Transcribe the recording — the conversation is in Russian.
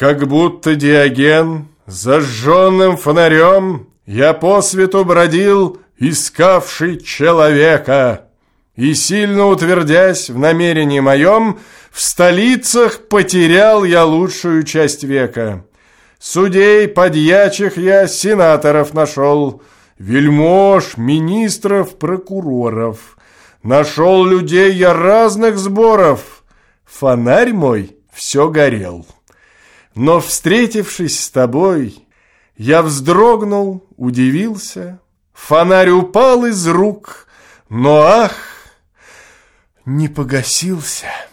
Как будто Диоген зажженным фонарем я по свету бродил, искавший человека, и, сильно утвердясь в намерении моем, в столицах потерял я лучшую часть века. Судей, подьячих я сенаторов нашел, вельмож, министров, прокуроров. Нашел людей я разных сборов, фонарь мой все горел. Но, встретившись с тобой, я вздрогнул, удивился, фонарь упал из рук, но, ах, не погасился.